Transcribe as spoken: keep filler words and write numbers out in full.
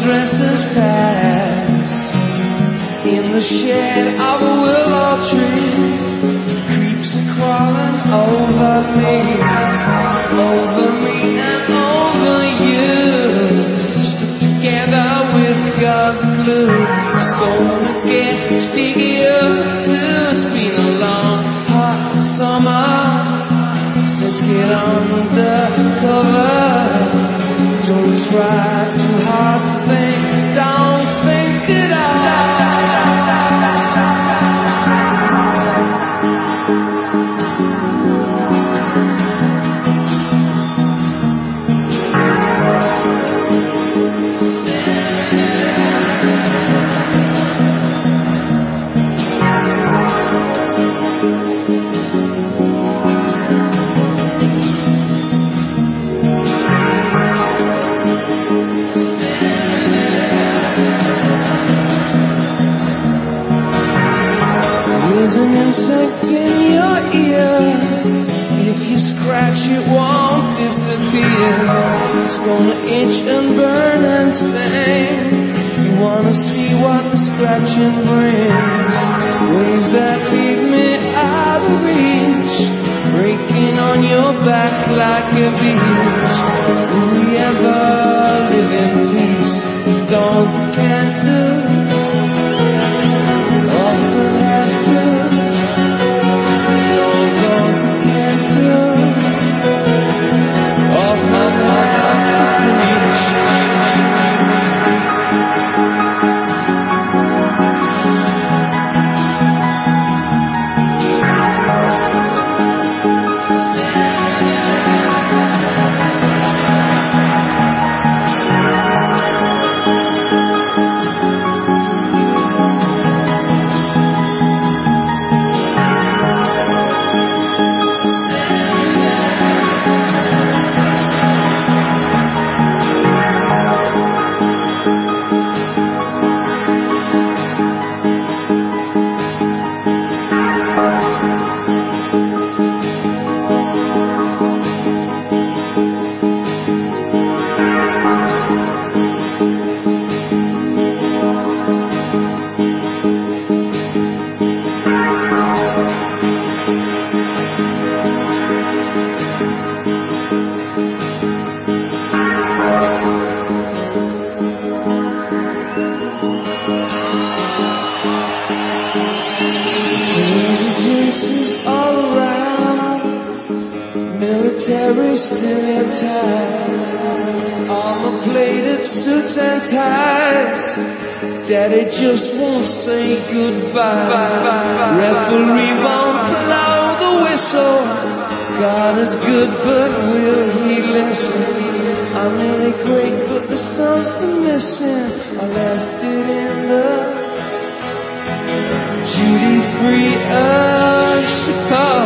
dresses pass in the shade of a willow tree. Creeps are crawling over me, over me and over you. Stuck together with God's glue. It's gonna get stickier too. It's been a long, hot summer. Let's get undercover. Don't try too hard to think. Don't think it all. There's an insect in your ear. If you scratch it won't disappear. It's gonna itch and burn and sting. You wanna see what the scratching brings. Waves that leave me out of reach, breaking on your back like a beach. Will we ever live in peace? These dolls can't do. Military stereotypes, armor-plated suits and ties. Daddy just won't say goodbye. Referee won't blow the whistle. God is good, but will He listen? I'm really great, but there's something missing. I left it in the duty-free of Chicago.